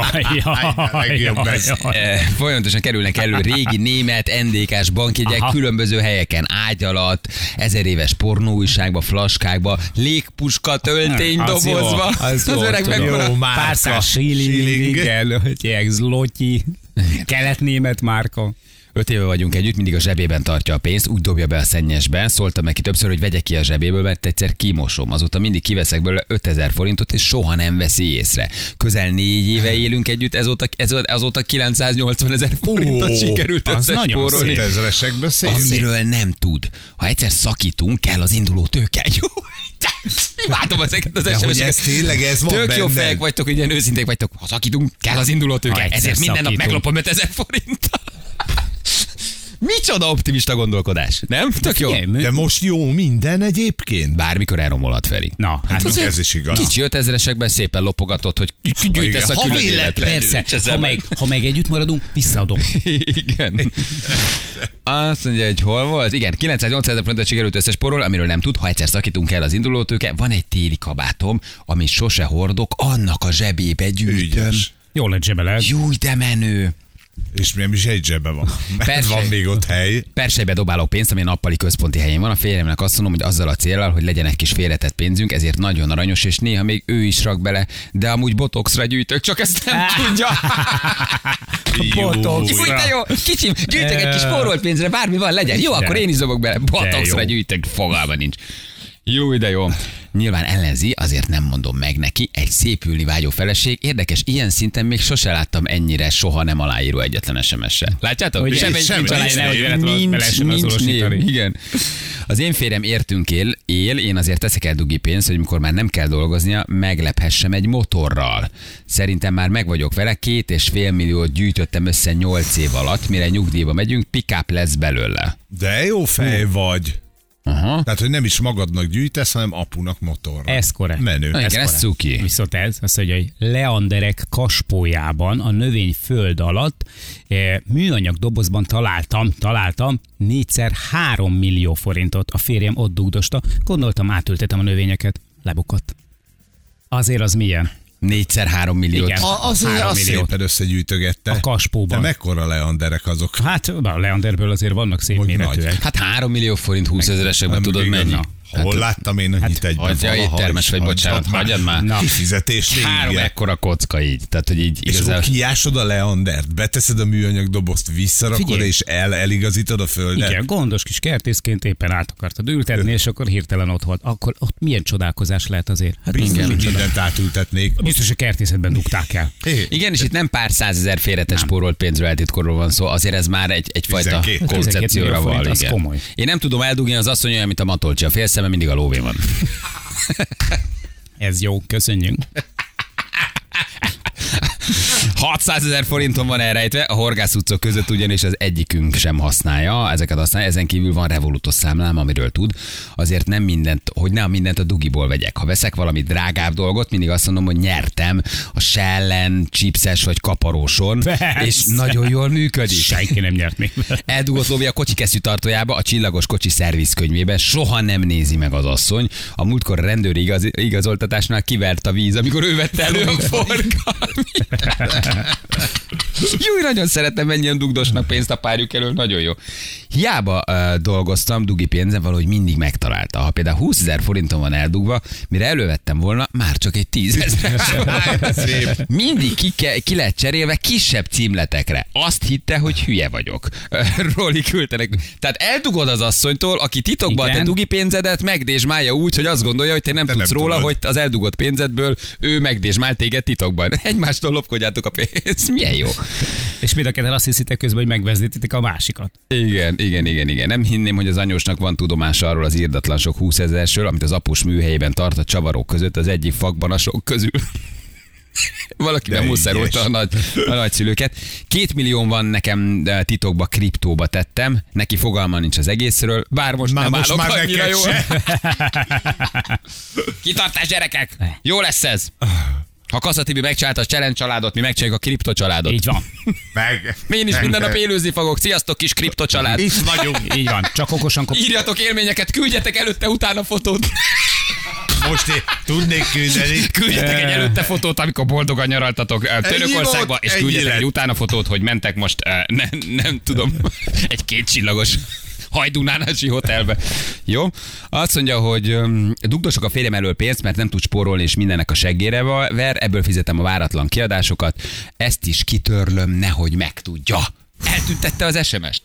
kerülnek elő régi német NDK-s bankjegyek különböző helyeken, ágy alatt, 1000 éves pornóújságba, flaskákba, légpuska tölténydobozba. Az öreg mekkora pár száz shilling, zloty, kelet-német márka. 5 éve vagyunk együtt, mindig a zsebében tartja a pénzt, úgy dobja be a szennyesbe. Szóltam neki többször, hogy vegye ki a zsebéből, mert egyszer kimosom. Azóta mindig kiveszek belőle 5000 forintot, és soha nem veszi észre. Közel 4 éve élünk együtt, azóta 980 000 forintot sikerült összespórolni. Amiről nem tud. Ha egyszer szakítunk, kell az induló tőke. Jó, látom ezeket az SMS-eket. Tök jó fejek vagytok, hogy ilyen őszinték vagytok. Ha szakítunk, kell az induló tőke. Ezért minden nap meglopom 5000 forinttal. Micsoda optimista gondolkodás, nem? Tök jó. De most jó minden egyébként. Bármikor elromolhat, Feri. Na, hát ez is igaz. Kicsi 5000-esekben szépen lopogatott, hogy gyűjtesz a külön életre. Persze, ha meg együtt maradunk, visszaadom. Igen. Azt mondja, hogy hol volt? Igen, 980 000 forintot sikerült összespórolni, amiről nem tud, ha egyszer szakítunk el az indulótőke. Van egy téli kabátom, amit sose hordok, annak a zsebébe gyűjtöm. Jól lett zsebeled. Júj, de menő. És nem is egy zsebbe van. Mert van még ott hely. Persejbe dobálok pénzt, ami a nappali központi helyén van. A férjemnek azt mondom, hogy azzal a céllal, hogy legyen egy kis félretett pénzünk, ezért nagyon aranyos, és néha még ő is rak bele, de amúgy botoxra gyűjtök, csak ezt nem tudja. Botox. Úgy, de jó, kicsim, gyűjtök egy kis spórolt pénzre, bármi van, legyen. Jó, akkor én is dobok bele. Botoxra gyűjtök, fogalma nincs. Jó, de jó. Nyilván ellenzi, azért nem mondom meg neki, egy szépülni vágyó feleség. Érdekes, ilyen szinten még sose láttam ennyire soha nem aláíró egyetlen SMS-sel. Látjátok? Nincs név. Igen. Az én férjem értünk él, én azért teszek el dugi pénzt, hogy amikor már nem kell dolgoznia, meglephessem egy motorral. Szerintem már meg vagyok vele, 2,5 milliót gyűjtöttem össze 8 év alatt, mire nyugdíjba megyünk, pick-up lesz belőle. De jó fej vagy. Aha. Tehát, hogy nem is magadnak gyűjtesz, hanem apunak motorra. Ez korrekt. Menő. Igen, ez cuki. Viszont ez, azt mondja, hogy leanderek kaspójában a növény föld alatt műanyag dobozban találtam 4x3 millió forintot. A férjem ott dugdosta, gondoltam, átültetem a növényeket, lebukott. Azért az milyen? 4x3 milliót. Igen. Azért 3 azt milliót. szépen összegyűjtögette. A kaspóban. De mekkora leanderek azok? Hát a leanderből azért vannak szép Hogy méretűek. Hát 3 millió forint 20 ezeresekben Nem, tudod igen, mennyi? na. Hol láttam én annyit egyben? Hagyja, éttermes vagy, bocsánat, hagyjad már. Na. Kifizetés 3 végig. ekkora kocka így. Tehát, hogy így És akkor igazából... kiásod a leandert, beteszed a műanyag dobozt, visszarakod, Figyelj. és eligazítod a földet. Igen, gondos kis kertészként éppen át akartad ültetni, és akkor hirtelen ott volt. Akkor ott milyen csodálkozás lehet azért? Hát Biztos, igen, hogy mindent átültetnék. biztos a kertészetben dugták el. Igen, és itt nem pár százezer félretes spórolt pénzről, eltitkorról van szó, azért ez már egyfajta 12 koncepcióra millió forint, van. az Igen. komoly. Én nem tudom eldugni, az asszony olyan, mint a matolcsi, a fél szeme mindig a lóvé van. Ez jó, köszönjük. 600 000 forinton van elrejtve, a horgász utcok között ugyanis az egyikünk sem használja, ezeket használja, ezen kívül van Revolutos számlám, amiről tud, azért nem mindent, hogy nem mindent a dugiból vegyek. Ha veszek valami drágább dolgot, mindig azt mondom, hogy nyertem a Shellen, chipses vagy kaparóson, Persze. és nagyon jól működik. Senki nem nyert még. Eldugott lóvé a kocsi kesztyűtartójába, a csillagos kocsi szervizkönyvében soha nem nézi meg az asszony. A múltkor a rendőri igazoltatásnál kivert a víz, amikor ő vette elő a forgalmi. Jó, nagyon szeretem, mennyien dugdosnak pénzt a párjuk elől, nagyon jó. Hiába dolgoztam dugi pénzen, valahogy mindig megtalálta. Ha például 20 000 forinton van eldugva, mire elővettem volna, már csak egy 10 000. Mindig ki lett cserélve kisebb címletekre. Azt hitte, hogy hülye vagyok. Roli küldtenek. Tehát eldugod az asszonytól, aki titokban Igen. te dugi pénzedet megdésmálja úgy, hogy azt gondolja, hogy te nem tudsz róla, tudod. hogy az eldugott pénzedből ő megdésmált téged titokban. Egymástól lopkodjátok a pénzt. Milyen jó. És mind a ketten azt hiszitek közben, hogy megvezdítitek a másikat. Igen. Nem hinném, hogy az anyósnak van tudomása arról az irdatlan sok 20 000-sől, amit az apus műhelyében tart a csavarok között az egyik fakban a sok közül. Valaki nem muszerolta a nagyszülőket. 2 millió van nekem titokba, kriptóba tettem. Neki fogalma nincs az egészről, bár most Már nem most állok már annyira neked jól. se. Kitartás, gyerekek! Jó lesz ez! Ha Kassa Tibi megcsinálta a challenge családot, mi megcsináljuk a kripto családot. Így van. Meg. Én is minden nap élőzni fogok. Sziasztok, kis kripto család! Itt vagyunk. Így van. Csak okosan Írjatok élményeket, küldjetek előtte-utána fotót. Most én tudnék küldeni. Küldjetek egy előtte fotót, amikor boldogan nyaraltatok Törökországba, és egy küldjetek élet. egy utána fotót, hogy mentek most, nem tudom, egy 2 csillagos Hajdunánási hotelbe. Jó? Azt mondja, hogy dugdosok a férjem elől pénzt, mert nem tud spórolni, és mindennek a seggére ver, ebből fizetem a váratlan kiadásokat. Ezt is kitörlöm, nehogy megtudja. Eltüntette az SMS-t.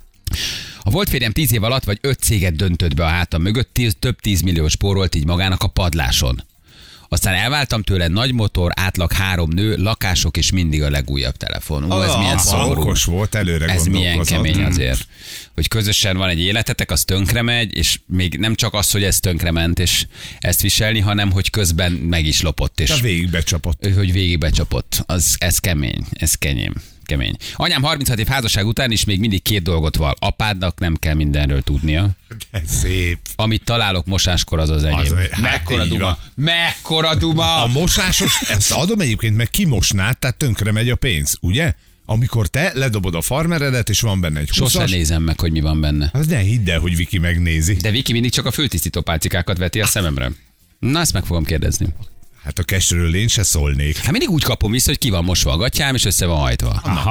A volt férjem 10 év alatt vagy 5 céget döntött be a hátam mögött, több 10 millió spórolt így magának a padláson. Aztán elváltam tőle, nagy motor, átlag 3 nő, lakások és mindig a legújabb telefon. Ez milyen szomorú. Okos volt, előre Ez milyen gondolkozott. kemény azért. Hogy közösen van egy életetek, az tönkre megy, és még nem csak az, hogy ez tönkre ment, és ezt viselni, hanem hogy közben meg is lopott. És A végigbecsapott. hogy végigbecsapott. Ez kemény, ez kemény. Anyám 36 év házasság után is még mindig 2 dolgot val. Apádnak nem kell mindenről tudnia. De szép. Amit találok mosáskor, az az enyém. Hát Mekkora így duma. van. Mekkora duma. A mosásos, ezt adom egyébként, meg kimosnád, tehát tönkre megy a pénz, ugye? Amikor te ledobod a farmeredet, és van benne egy Sosem 20-as, nézem meg, hogy mi van benne. az ne hidd el, hogy Viki megnézi. De Viki mindig csak a fültisztító pálcikákat veti a szememre. Na, ezt meg fogom kérdezni. Hát a kesről én se szólnék. Hát mindig úgy kapom vissza, hogy ki van mosva a gatyám, és össze van hajtva. Aha.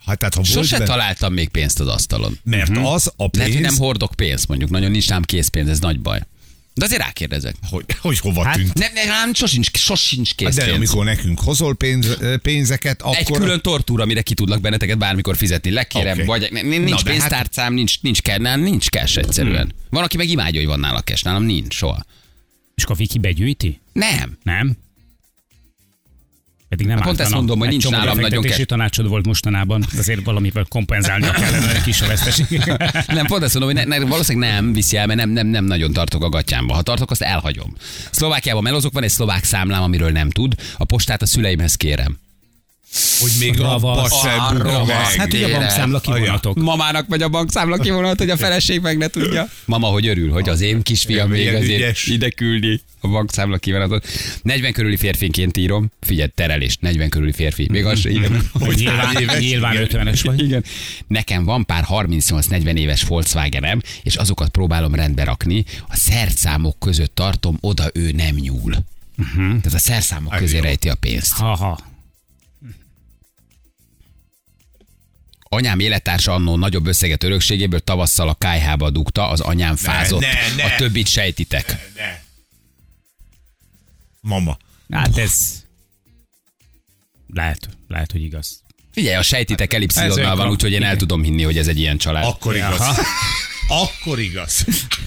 Hát, tehát, ha Sose találtam még pénzt az asztalon. Mert az a pénz... Lehet, hogy nem hordok pénzt, mondjuk. Nagyon nincs ám készpénz, ez nagy baj. De azért rákérdezek. Hogy hova tűnt? Nem, sosincs készpénz. De amikor nekünk hozol pénzeket, akkor... Egy külön tortúra, amire ki tudlak benneteket bármikor fizetni. Legkérem, vagy nincs pénztárcám, nincs cash egyszerűen. Van, aki meg imádja, hogy van nála cash, nálam nincs soha. És akkor Viki begyűjti? Nem. Nem? Pedig nem pont ezt mondom, hogy nincs nálam nagyon cash. Tanácsod volt mostanában, azért valamivel kompenzálnia kellene neki is a veszteség. Nem, pont ezt mondom, hogy valószínűleg nem viszi el, mert nem nagyon tartok a gatyámba. Ha tartok, azt elhagyom. Szlovákiában melózok, van egy szlovák számlám, amiről nem tud. A postát a szüleimhez kérem. Hogy még abba sem meg. Hát ugye a bankszámla kivonatok. Mamának vagy a bankszámla kivonat, hogy a feleség meg ne tudja. Mama, hogy örül, hogy az én kisfiam még azért ide küldi a bankszámla kivonatot. 40 körüli férfinként írom. Figyelj, terelést, 40 körüli férfi. Még az, igen. Nyilván 50-es vagy. Igen. Nekem van pár 38-40 éves Volkswagenem, és azokat próbálom rendbe rakni. A szertszámok között tartom, oda ő nem nyúl. Tehát a szertszámok közé rejti a pénzt. Anyám élettársa annó nagyobb összeget örökségéből tavasszal a kályhába dugta, az anyám fázott. A többit sejtitek. Mama. Hát ez... Lehet, hogy igaz. Figyelj, a sejtitek elipszilonnal van, úgyhogy én el tudom hinni, hogy ez egy ilyen család. Akkor igaz. Akkor igaz.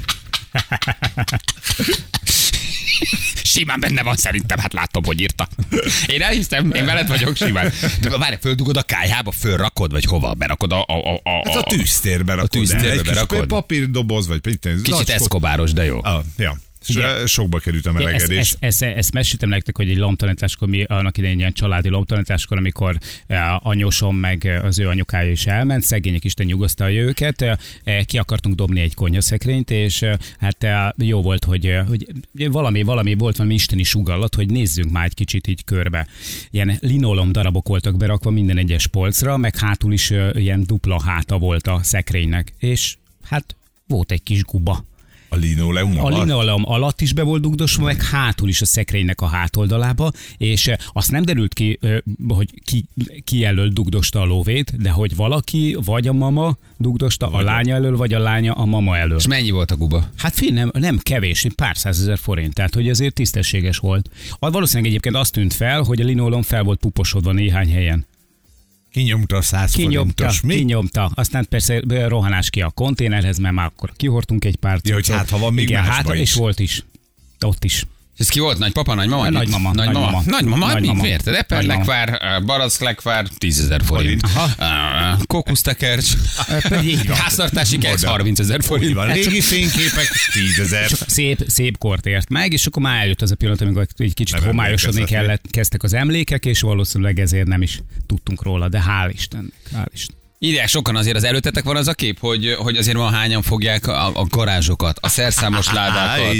Simán benne van szerintem, hát látom, hogy írta. Én elhiszem, én veled vagyok simán. De várj, földugod a kályhába, fölrakod, vagy hova? Berakod Hát a tűztérbe rakod. A tűztérbe berakod. Papírdoboz, vagy kicsit eszkobáros, de jó. Ja. Sokba került a melegedés. Ezt meséltem nektek, hogy egy lomtalanításkor, mi annak idején ilyen családi lomtalanításkor, amikor anyósom meg az ő anyukája is elment, szegények, Isten nyugosztalja őket, ki akartunk dobni egy konyhaszekrényt, és hát jó volt, hogy valami volt, valami isteni sugallat, hogy nézzünk már egy kicsit így körbe. Ilyen linólom darabok voltak berakva minden egyes polcra, meg hátul is ilyen dupla háta volt a szekrénynek, és hát volt egy kis guba. A linoleum alatt? A linoleum alatt is be volt dugdosva, meg hátul is a szekrénynek a hátoldalába, és azt nem derült ki, hogy ki elől dugdosta a lóvét, de hogy valaki, vagy a mama dugdosta a lánya elől, vagy a lánya a mama elől. És mennyi volt a guba? Hát nem kevés, pár százezer forint, tehát hogy azért tisztességes volt. Valószínűleg egyébként azt tűnt fel, hogy a linoleum fel volt puposodva néhány helyen. Kinyomta a 100 forintos. Kinyomta. Aztán persze rohanás ki a konténerhez, mert már akkor kihortunk egy pár cuccot. Hogy hát, ha van még másba is. És volt is. Ott is. És ez ki volt? Nagypapa, nagymama? Nagymama, mit érted? Eperlekvár, baracklegvár, 10 000 forint. Kókusztekercs, háztartási kec, 30 000 forint. Régi fényképek, 10 000. Szép kort ért meg, és akkor már eljött az a pillanat, amikor egy kicsit homályosodni kezdtek az emlékek, és valószínűleg ezért nem is tudtunk róla, de hál' Istennek. Írják sokan, azért az előttetek van az a kép, hogy azért van hányan fogják a garázsokat, a szerszámos ládákat,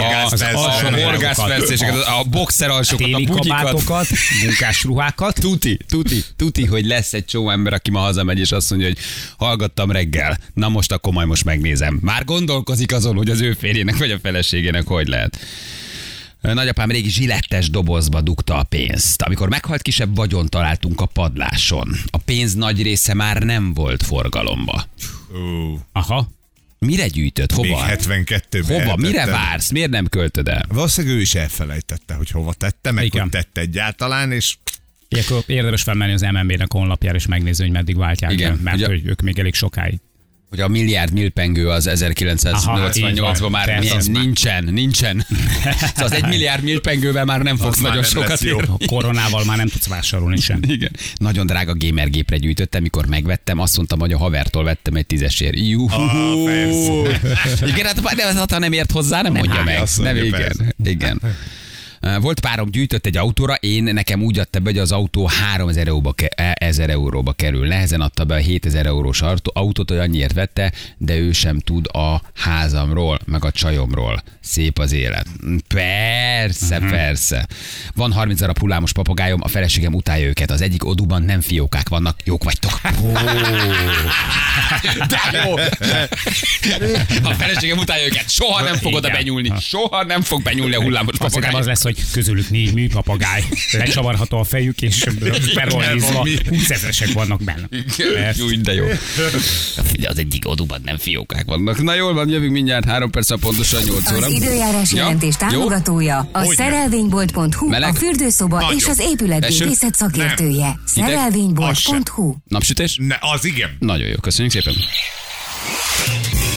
a horgászpercéseket, a boxer alsókat, a bugyikat, kabátokat, munkásruhákat. Tuti, hogy lesz egy csomó ember, aki ma hazamegy, és azt mondja, hogy hallgattam reggel, na most akkor majd most megnézem. Már gondolkozik azon, hogy az ő férjének vagy a feleségének hogy lehet. Nagyapám régi zsilettes dobozba dugta a pénzt. Amikor meghalt, kisebb vagyon találtunk a padláson. A pénz nagy része már nem volt forgalomba. Aha. Mire gyűjtött? Hova? Még 72-ben. Hova? Mire vársz? Miért nem költöd el? Valószínűleg ő is elfelejtette, hogy hova tette, meg hogy tette egyáltalán, és... Ilyenkor érdemes felmenni az MNB-nek honlapjára, és megnézni, hogy meddig váltják. Igen, mert ugye, hogy ők még elég sokáig. Hogy a milliárd milpengő az 1988-ban már nincsen. Szóval az 1 milliárd millipengővel már nem fogsz nagyon sokat érni. A koronával már nem tudsz vásárolni sem. Igen. Nagyon drága gamergépre gyűjtöttem, mikor megvettem, azt mondtam, hogy a havertól vettem egy 10-esért. Igen, hát ha nem ért hozzá, nem mondja meg. Nem, igen. Volt párom, gyűjtött egy autóra, nekem úgy adta be, hogy az autó 3000 euróba kerül. Nehezen adta be a 7000 eurós autót, hogy annyiért vette, de ő sem tud a házamról, meg a csajomról. Szép az élet. Persze. Van 30 darab hullámos papagájom, a feleségem utálja őket. Az egyik oduban nem fiókák vannak. Jók vagytok. De jó. A feleségem utálja őket. Soha nem fog oda benyúlni. Soha nem fog benyúlni a hullámos papagájom. Az lesz, hogy közülük 4 műpapagáj. Lecsavarható a fejük, és berollizva 20 000-esek vannak benne. Úgy, de jó. Az egyik oduban nem fiókák vannak. Na jól van, jövünk mindjárt 3 perc, pontosan 8 óra. Az időjárás jelentés támogatója a szerelvénybolt.hu, a fürdőszoba és az épületgépészet szakértője. Szerelvénybolt.hu. Napsütés? Ne, az igen. Nagyon jó, köszönjük szépen.